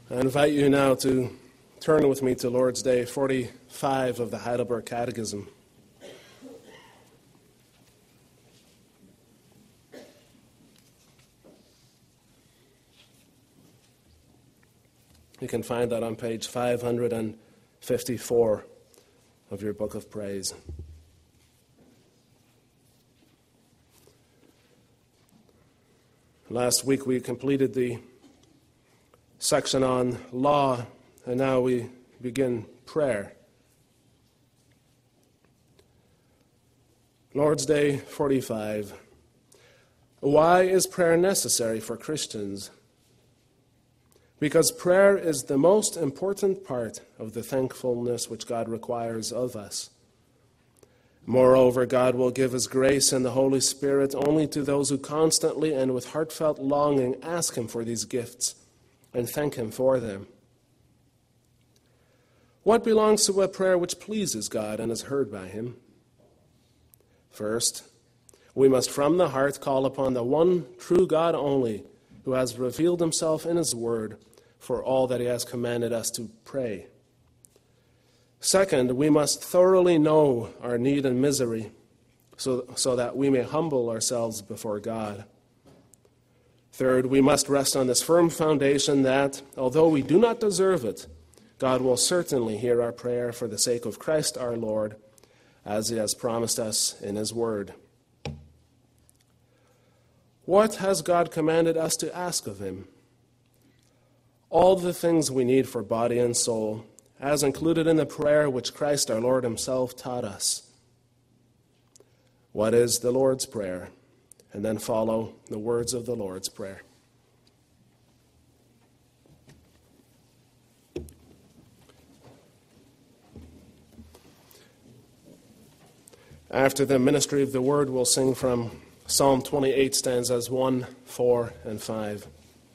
I invite you now to turn with me to Lord's Day 45 of the Heidelberg Catechism. You can find that on page 554 of your Book of Praise. Last week we completed the section on law, and now we begin prayer. Lord's Day 45. Why is prayer necessary for Christians? Because prayer is the most important part of the thankfulness which God requires of us. Moreover, God will give His grace and the Holy Spirit only to those who constantly and with heartfelt longing ask Him for these gifts and thank Him for them. What belongs to a prayer which pleases God and is heard by Him? First, we must from the heart call upon the one true God only, who has revealed Himself in His Word for all that He has commanded us to pray. Second, we must thoroughly know our need and misery so that we may humble ourselves before God. Third, we must rest on this firm foundation that, although we do not deserve it, God will certainly hear our prayer for the sake of Christ our Lord, as He has promised us in His Word. What has God commanded us to ask of Him? All the things we need for body and soul, as included in the prayer which Christ our Lord Himself taught us. What is the Lord's Prayer? And then follow the words of the Lord's Prayer. After the ministry of the Word, we'll sing from Psalm 28, stanzas 1, 4, and 5.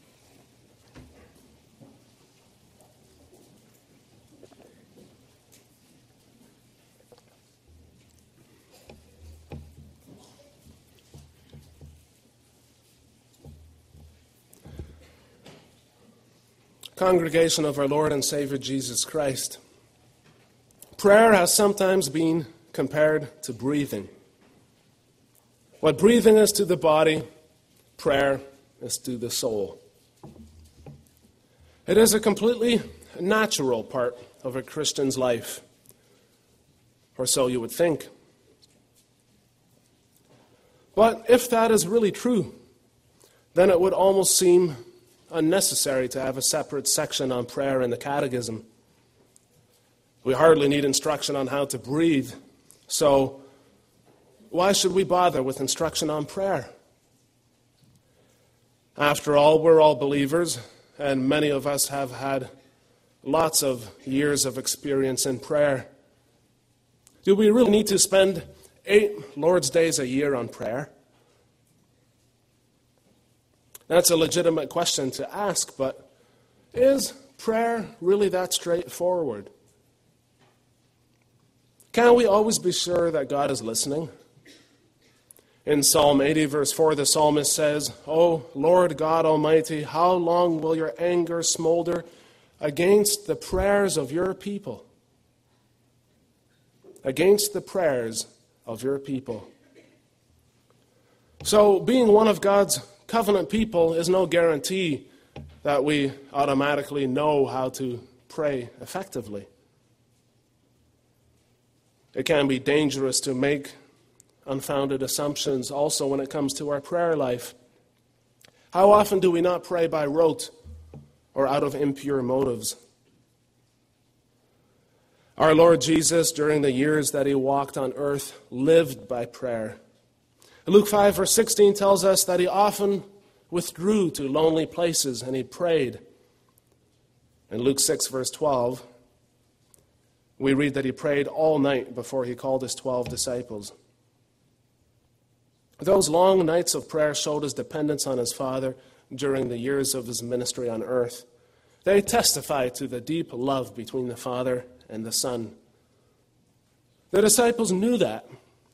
Congregation of our Lord and Savior Jesus Christ, prayer has sometimes been compared to breathing. What breathing is to the body, prayer is to the soul. It is a completely natural part of a Christian's life, or so you would think. But if that is really true, then it would almost seem unnecessary to have a separate section on prayer in the Catechism. We hardly need instruction on how to breathe, so why should we bother with instruction on prayer? After all, we're all believers, and many of us have had lots of years of experience in prayer. Do we really need to spend 8 Lord's Days a year on prayer? That's a legitimate question to ask, but is prayer really that straightforward? Can we always be sure that God is listening? In Psalm 80, verse 4, the psalmist says, "O Lord God Almighty, how long will your anger smolder against the prayers of your people?" Against the prayers of your people. So, being one of God's covenant people is no guarantee that we automatically know how to pray effectively. It can be dangerous to make unfounded assumptions also when it comes to our prayer life. How often do we not pray by rote or out of impure motives? Our Lord Jesus, during the years that He walked on earth, lived by prayer. Luke 5, verse 16 tells us that He often withdrew to lonely places and He prayed. In Luke 6, verse 12, we read that He prayed all night before He called His 12 disciples. Those long nights of prayer showed His dependence on His Father during the years of His ministry on earth. They testify to the deep love between the Father and the Son. The disciples knew that,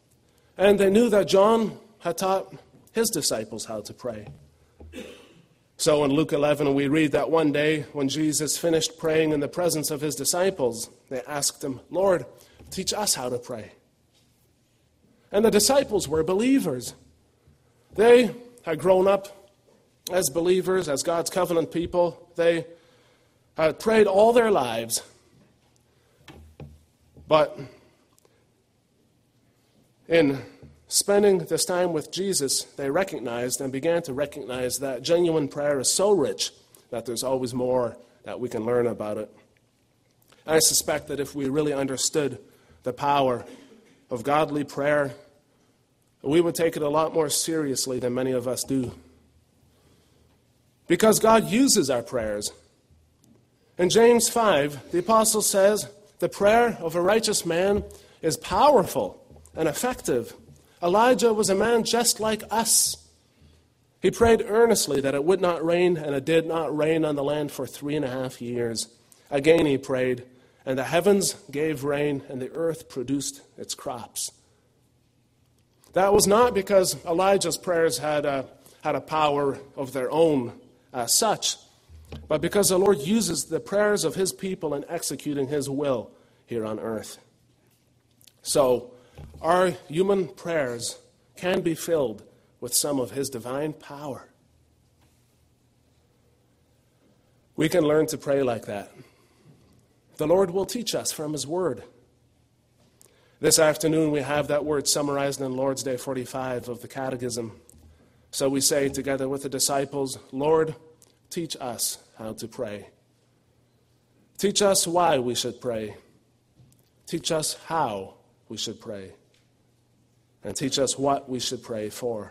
and they knew that John had taught his disciples how to pray. So in Luke 11, we read that one day when Jesus finished praying in the presence of his disciples, they asked him, "Lord, teach us how to pray." And the disciples were believers. They had grown up as believers, as God's covenant people. They had prayed all their lives. But in spending this time with Jesus, they recognized and began to recognize that genuine prayer is so rich that there's always more that we can learn about it. I suspect that if we really understood the power of godly prayer, we would take it a lot more seriously than many of us do. Because God uses our prayers. In James 5, the apostle says, "The prayer of a righteous man is powerful and effective." Elijah was a man just like us. He prayed earnestly that it would not rain, and it did not rain on the land for 3.5 years. Again he prayed, and the heavens gave rain, and the earth produced its crops. That was not because Elijah's prayers had a power of their own as such, but because the Lord uses the prayers of his people in executing his will here on earth. So, our human prayers can be filled with some of his divine power. We can learn to pray like that. The Lord will teach us from his word. This afternoon we have that word summarized in Lord's Day 45 of the Catechism. So we say together with the disciples, "Lord, teach us how to pray. Teach us why we should pray. Teach us how we should pray. And teach us what we should pray for."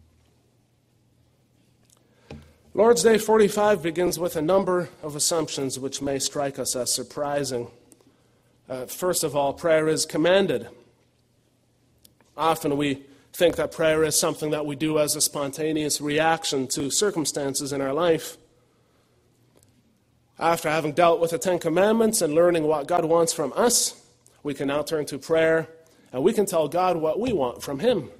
Lord's Day 45 begins with a number of assumptions which may strike us as surprising. First of all, prayer is commanded. Often we think that prayer is something that we do as a spontaneous reaction to circumstances in our life. After having dealt with the 10 Commandments and learning what God wants from us, we can now turn to prayer, and we can tell God what we want from him.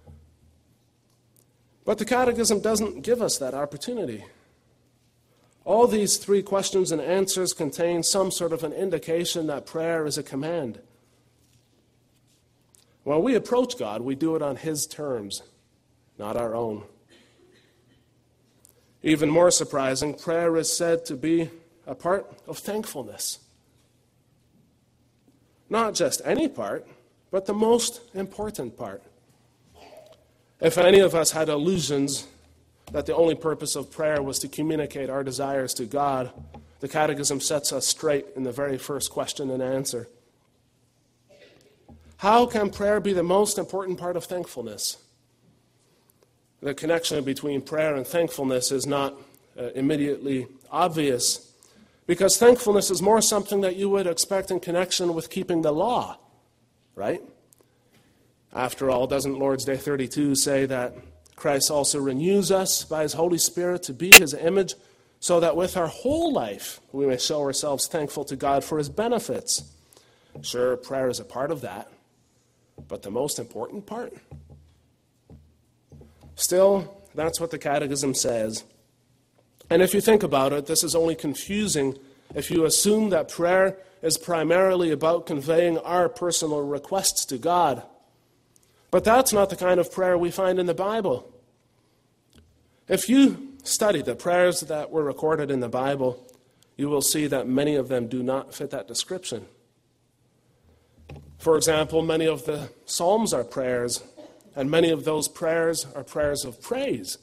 But the Catechism doesn't give us that opportunity. All these 3 questions and answers contain some sort of an indication that prayer is a command. When we approach God, we do it on his terms, not our own. Even more surprising, prayer is said to be a part of thankfulness. Not just any part, but the most important part. If any of us had illusions that the only purpose of prayer was to communicate our desires to God, the Catechism sets us straight in the very first question and answer. How can prayer be the most important part of thankfulness? The connection between prayer and thankfulness is not immediately obvious, because thankfulness is more something that you would expect in connection with keeping the law, right? After all, doesn't Lord's Day 32 say that Christ also renews us by his Holy Spirit to be his image, so that with our whole life we may show ourselves thankful to God for his benefits? Sure, prayer is a part of that, but the most important part? Still, that's what the Catechism says. And if you think about it, this is only confusing if you assume that prayer is primarily about conveying our personal requests to God. But that's not the kind of prayer we find in the Bible. If you study the prayers that were recorded in the Bible, you will see that many of them do not fit that description. For example, many of the Psalms are prayers, and many of those prayers are prayers of praise.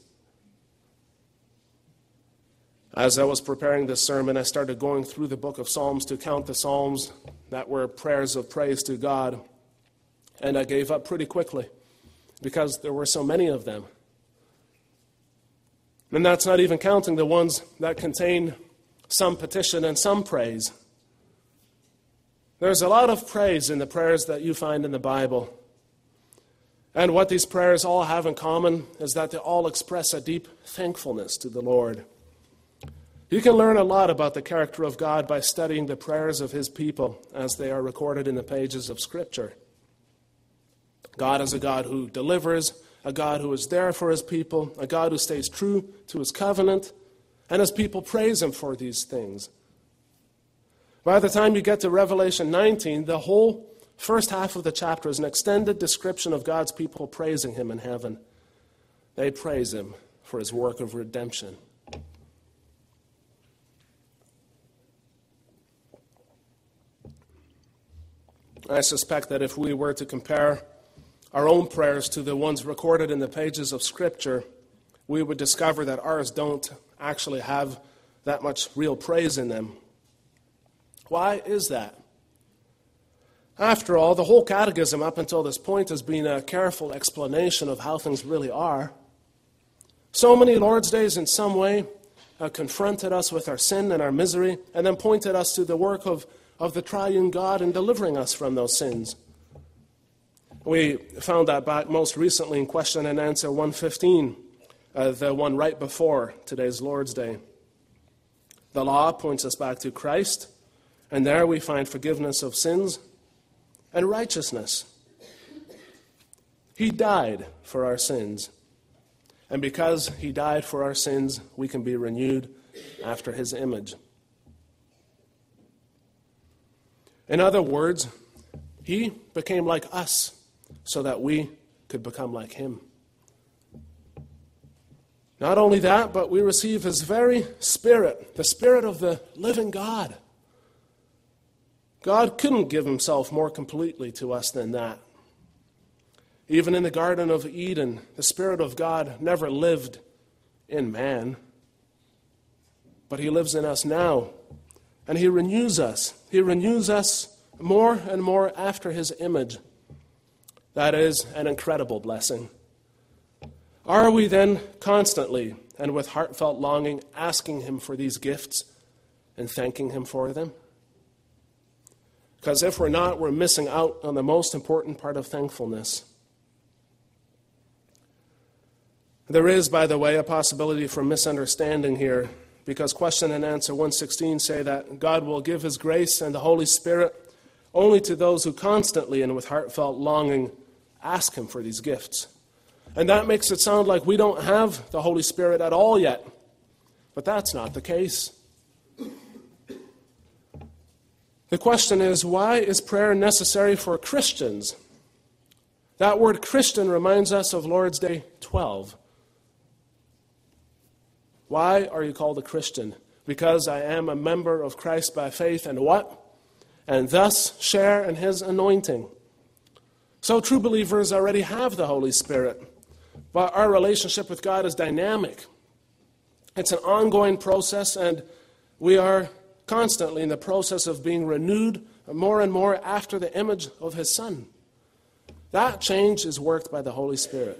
As I was preparing this sermon, I started going through the book of Psalms to count the Psalms that were prayers of praise to God. And I gave up pretty quickly because there were so many of them. And that's not even counting the ones that contain some petition and some praise. There's a lot of praise in the prayers that you find in the Bible. And what these prayers all have in common is that they all express a deep thankfulness to the Lord. You can learn a lot about the character of God by studying the prayers of his people as they are recorded in the pages of Scripture. God is a God who delivers, a God who is there for his people, a God who stays true to his covenant, And his people praise him for these things. By the time you get to Revelation 19, the whole first half of the chapter is an extended description of God's people praising him in heaven. They praise him for his work of redemption. I suspect that if we were to compare our own prayers to the ones recorded in the pages of Scripture, we would discover that ours don't actually have that much real praise in them. Why is that? After all, the whole catechism up until this point has been a careful explanation of how things really are. So many Lord's Days in some way confronted us with our sin and our misery, and then pointed us to the work of the triune God in delivering us from those sins. We found that back most recently in Question and Answer 115, the one right before today's Lord's Day. The law points us back to Christ, and there we find forgiveness of sins and righteousness. He died for our sins, and because he died for our sins, we can be renewed after his image. In other words, he became like us so that we could become like him. Not only that, but we receive his very Spirit, the Spirit of the living God. God couldn't give himself more completely to us than that. Even in the Garden of Eden, the Spirit of God never lived in man, but he lives in us now, and he renews us. He renews us more and more after his image. That is an incredible blessing. Are we then constantly and with heartfelt longing asking him for these gifts and thanking him for them? Because if we're not, we're missing out on the most important part of thankfulness. There is, by the way, a possibility for misunderstanding here, because Question and Answer 116 say that God will give his grace and the Holy Spirit only to those who constantly and with heartfelt longing ask him for these gifts. And that makes it sound like we don't have the Holy Spirit at all yet. But that's not the case. The question is, why is prayer necessary for Christians? That word Christian reminds us of Lord's Day 12. Why are you called a Christian? Because I am a member of Christ by faith and what? And thus share in his anointing. So true believers already have the Holy Spirit, but our relationship with God is dynamic. It's an ongoing process, and we are constantly in the process of being renewed more and more after the image of his Son. That change is worked by the Holy Spirit.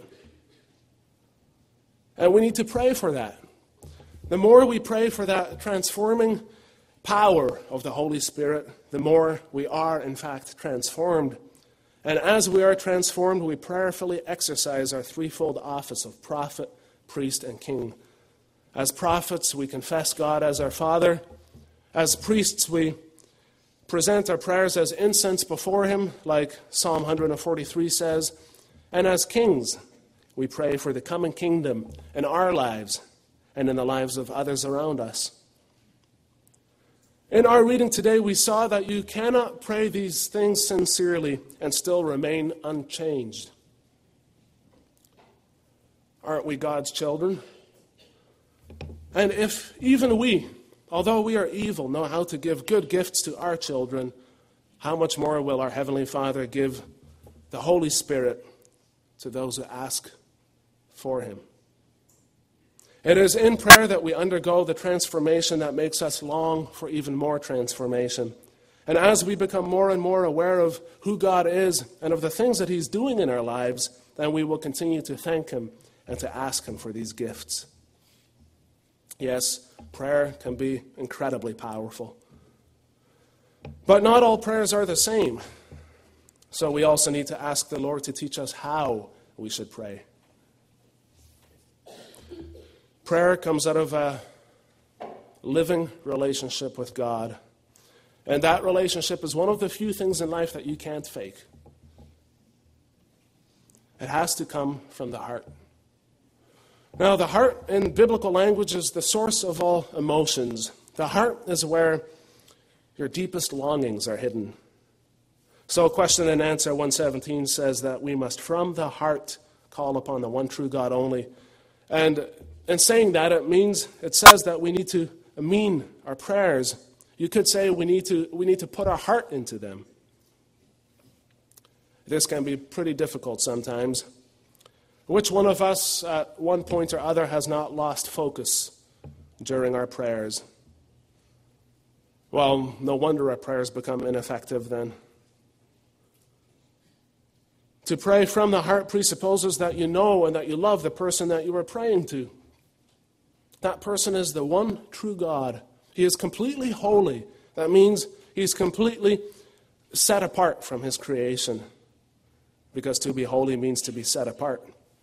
And we need to pray for that. The more we pray for that transforming power of the Holy Spirit, the more we are, in fact, transformed. And as we are transformed, we prayerfully exercise our threefold office of prophet, priest, and king. As prophets, we confess God as our Father. As priests, we present our prayers as incense before him, like Psalm 143 says. And as kings, we pray for the coming kingdom in our lives and in the lives of others around us. In our reading today, we saw that you cannot pray these things sincerely and still remain unchanged. Aren't we God's children? And if even we, although we are evil, know how to give good gifts to our children, how much more will our Heavenly Father give the Holy Spirit to those who ask for him? It is in prayer that we undergo the transformation that makes us long for even more transformation. And as we become more and more aware of who God is and of the things that he's doing in our lives, then we will continue to thank him and to ask him for these gifts. Yes, prayer can be incredibly powerful. But not all prayers are the same. So we also need to ask the Lord to teach us how we should pray. Prayer comes out of a living relationship with God. And that relationship is one of the few things in life that you can't fake. It has to come from the heart. Now, the heart in biblical language is the source of all emotions. The heart is where your deepest longings are hidden. So question and answer 117 says that we must from the heart call upon the one true God only. And in saying that, it says that we need to mean our prayers. You could say we need to put our heart into them. This can be pretty difficult sometimes. Which one of us at one point or other has not lost focus during our prayers? Well, no wonder our prayers become ineffective then. To pray from the heart presupposes that you know and that you love the person that you are praying to. That person is the one true God. He is completely holy. That means he's completely set apart from his creation. Because to be holy means to be set apart.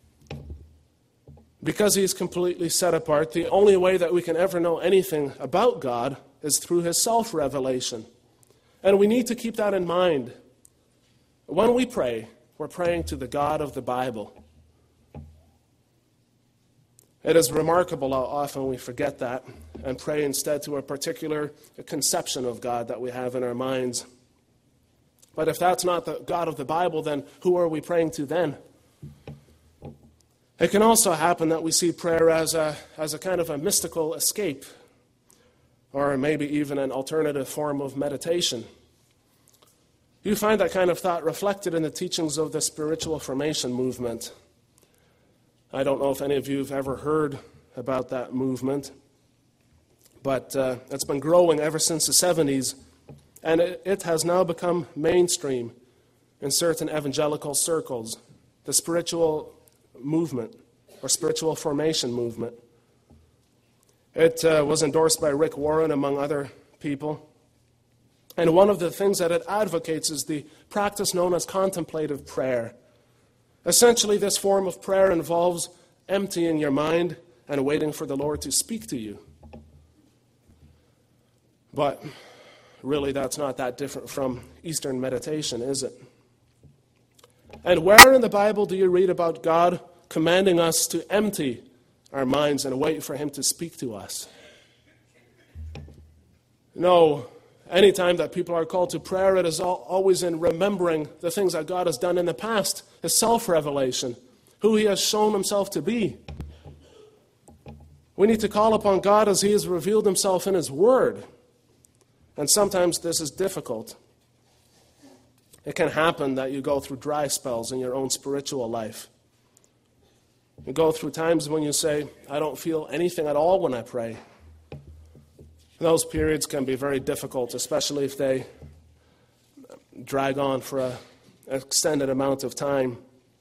Because he's completely set apart, the only way that we can ever know anything about God is through his self-revelation. And we need to keep that in mind. When we pray, we're praying to the God of the Bible. It is remarkable how often we forget that and pray instead to a particular conception of God that we have in our minds. But if that's not the God of the Bible, then who are we praying to then? It can also happen that we see prayer as a kind of a mystical escape, or maybe even an alternative form of meditation. You find that kind of thought reflected in the teachings of the spiritual formation movement. I don't know if any of you have ever heard about that movement, but it's been growing ever since the 70s, and it has now become mainstream in certain evangelical circles, the spiritual movement or spiritual formation movement. It was endorsed by Rick Warren, among other people. And one of the things that it advocates is the practice known as contemplative prayer. Essentially, this form of prayer involves emptying your mind and waiting for the Lord to speak to you. But really, that's not that different from Eastern meditation, is it? And where in the Bible do you read about God commanding us to empty our minds and wait for him to speak to us? No. Anytime that people are called to prayer, it is always in remembering the things that God has done in the past, his self-revelation, who he has shown himself to be. We need to call upon God as he has revealed himself in his word. And sometimes this is difficult. It can happen that you go through dry spells in your own spiritual life. You go through times when you say, I don't feel anything at all when I pray. Those periods can be very difficult, especially if they drag on for an extended amount of time.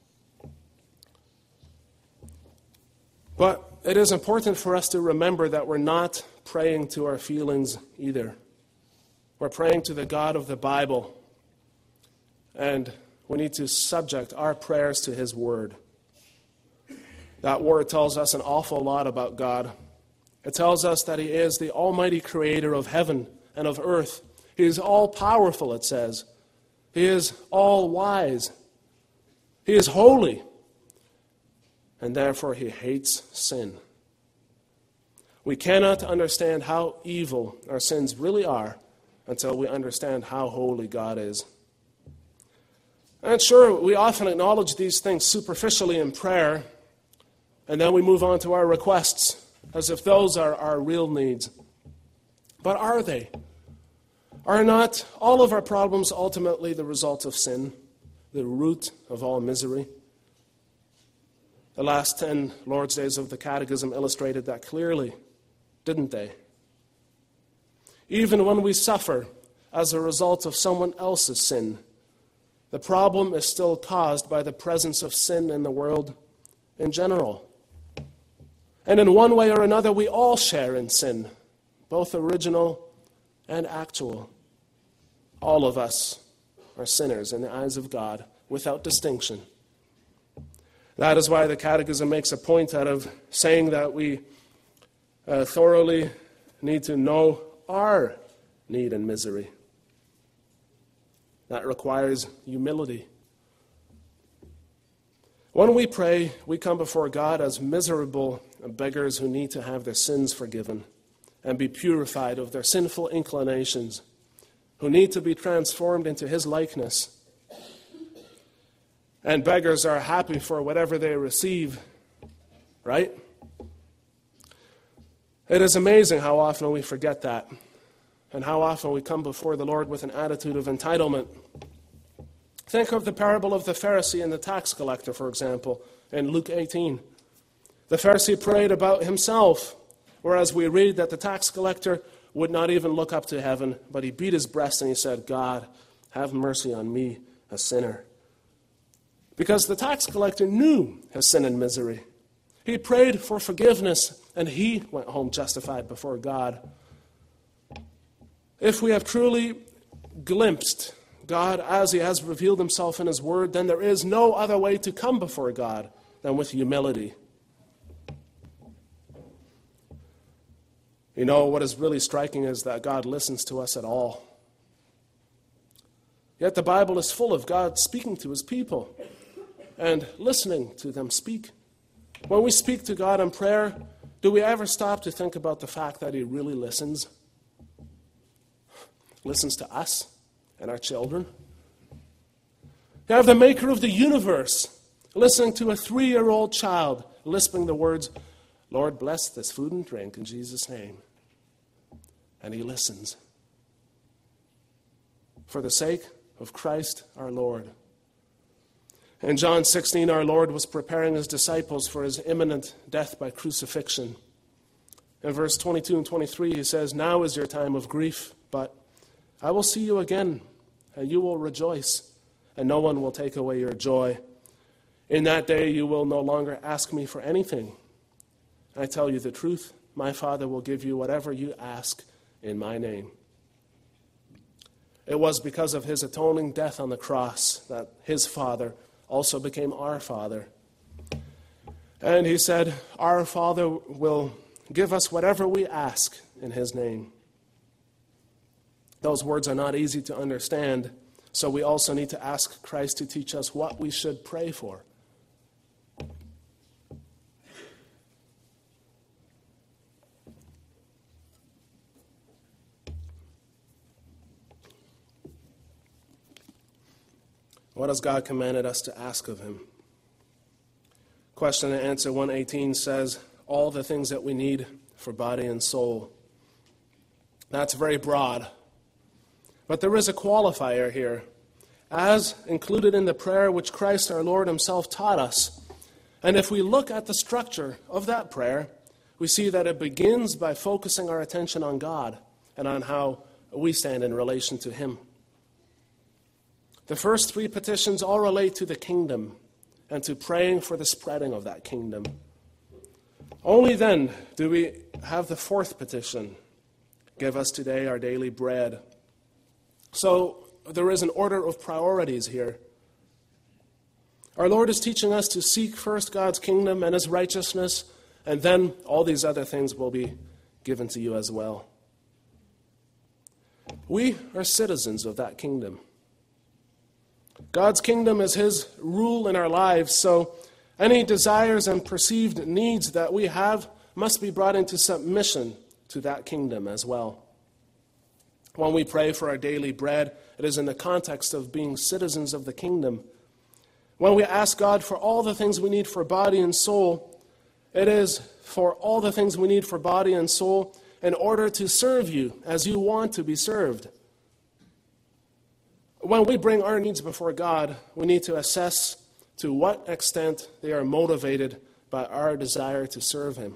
But it is important for us to remember that we're not praying to our feelings either. We're praying to the God of the Bible, and we need to subject our prayers to his word. That word tells us an awful lot about God. It tells us that he is the almighty creator of heaven and of earth. He is all-powerful, it says. He is all-wise. He is holy. And therefore he hates sin. We cannot understand how evil our sins really are until we understand how holy God is. And sure, we often acknowledge these things superficially in prayer, and then we move on to our requests, as if those are our real needs. But are they? Are not all of our problems ultimately the result of sin, the root of all misery? The last 10 Lord's Days of the Catechism illustrated that clearly, didn't they? Even when we suffer as a result of someone else's sin, the problem is still caused by the presence of sin in the world in general. And in one way or another, we all share in sin, both original and actual. All of us are sinners in the eyes of God, without distinction. That is why the Catechism makes a point out of saying that we thoroughly need to know our need and misery. That requires humility. When we pray, we come before God as miserable beggars who need to have their sins forgiven and be purified of their sinful inclinations, who need to be transformed into His likeness. And beggars are happy for whatever they receive, right? It is amazing how often we forget that, and how often we come before the Lord with an attitude of entitlement. Think of the parable of the Pharisee and the tax collector, for example, in Luke 18. The Pharisee prayed about himself, whereas we read that the tax collector would not even look up to heaven, but he beat his breast and he said, "God, have mercy on me, a sinner." Because the tax collector knew his sin and misery. He prayed for forgiveness, and he went home justified before God. If we have truly glimpsed God as He has revealed Himself in His Word, then there is no other way to come before God than with humility. You know, what is really striking is that God listens to us at all. Yet the Bible is full of God speaking to His people and listening to them speak. When we speak to God in prayer, do we ever stop to think about the fact that He really listens? Listens to us and our children. You have the Maker of the universe listening to a 3-year-old child lisping the words, "Lord, bless this food and drink in Jesus' name." And He listens. For the sake of Christ our Lord. In John 16, our Lord was preparing His disciples for His imminent death by crucifixion. In verse 22 and 23, He says, "Now is your time of grief, but I will see you again, and you will rejoice, and no one will take away your joy. In that day you will no longer ask me for anything. I tell you the truth, my Father will give you whatever you ask in my name." It was because of His atoning death on the cross that His Father also became our Father. And He said, our Father will give us whatever we ask in His name. Those words are not easy to understand, so we also need to ask Christ to teach us what we should pray for. What has God commanded us to ask of Him? Question and answer 118 says, all the things that we need for body and soul. That's very broad. But there is a qualifier here, as included in the prayer which Christ our Lord Himself taught us. And if we look at the structure of that prayer, we see that it begins by focusing our attention on God and on how we stand in relation to Him. The first 3 petitions all relate to the kingdom and to praying for the spreading of that kingdom. Only then do we have the 4th petition, "Give us today our daily bread." So there is an order of priorities here. Our Lord is teaching us to seek first God's kingdom and His righteousness, and then all these other things will be given to you as well. We are citizens of that kingdom. God's kingdom is His rule in our lives, so any desires and perceived needs that we have must be brought into submission to that kingdom as well. When we pray for our daily bread, it is in the context of being citizens of the kingdom. When we ask God for all the things we need for body and soul, it is for all the things we need for body and soul in order to serve you as you want to be served. When we bring our needs before God, we need to assess to what extent they are motivated by our desire to serve Him.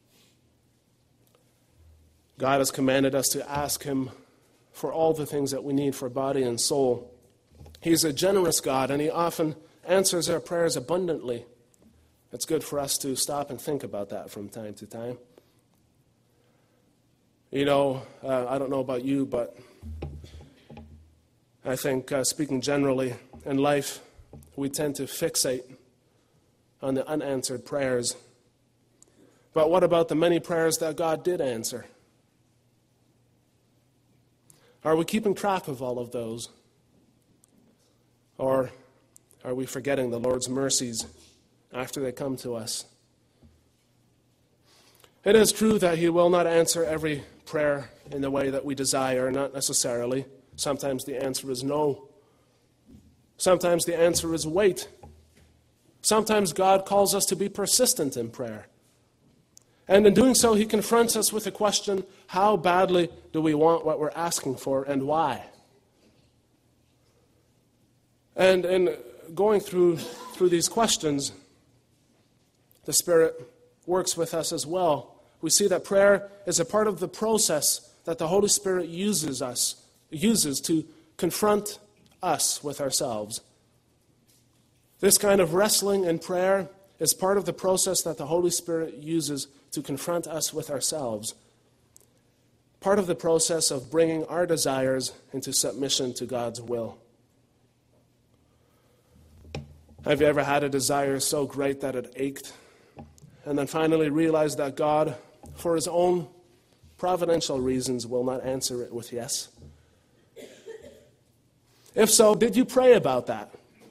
God has commanded us to ask Him for all the things that we need for body and soul. He's a generous God, and He often answers our prayers abundantly. It's good for us to stop and think about that from time to time. You know, I don't know about you, but I think, speaking generally, in life, we tend to fixate on the unanswered prayers. But what about the many prayers that God did answer? Are we keeping track of all of those? Or are we forgetting the Lord's mercies after they come to us. It is true that he will not answer every prayer in the way that we desire, not necessarily. Sometimes the answer is no. Sometimes the answer is wait. Sometimes God calls us to be persistent in prayer. And in doing so, he confronts us with the question, how badly do we want what we're asking for and why? And in going through these questions, the Spirit works with us as well. We see that prayer is a part of the process that the Holy Spirit uses to confront us with ourselves. This kind of wrestling in prayer is part of the process that the Holy Spirit uses to confront us with ourselves. Part of the process of bringing our desires into submission to God's will. Have you ever had a desire so great that it ached, and then finally realized that God, for his own providential reasons, will not answer it with yes? If so, did you pray about that?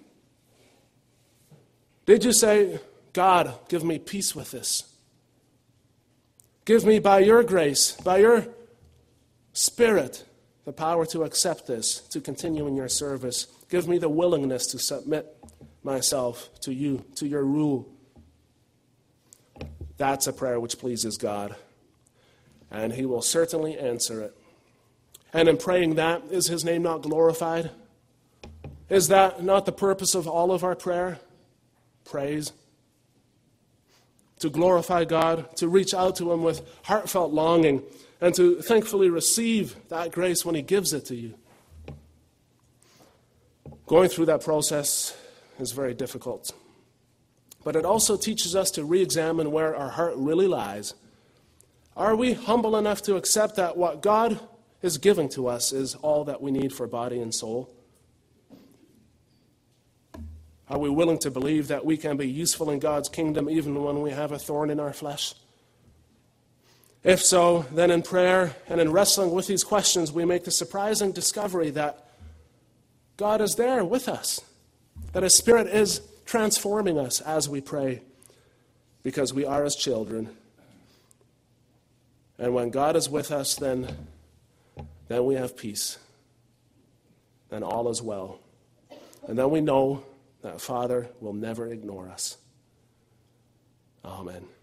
Did you say, God, give me peace with this? Give me, by your grace, by your Spirit, the power to accept this, to continue in your service. Give me the willingness to submit myself to you, to your rule. That's a prayer which pleases God, and he will certainly answer it. And in praying that, is his name not glorified? Is that not the purpose of all of our prayer? Praise. To glorify God, to reach out to him with heartfelt longing, and to thankfully receive that grace when he gives it to you. Going through that process is very difficult. But it also teaches us to re-examine where our heart really lies. Are we humble enough to accept that what God is giving to us is all that we need for body and soul? Are we willing to believe that we can be useful in God's kingdom even when we have a thorn in our flesh? If so, then in prayer and in wrestling with these questions, we make the surprising discovery that God is there with us, that his Spirit is transforming us as we pray, because we are his children. And when God is with us, then we have peace. Then all is well. And then we know that Father will never ignore us. Amen.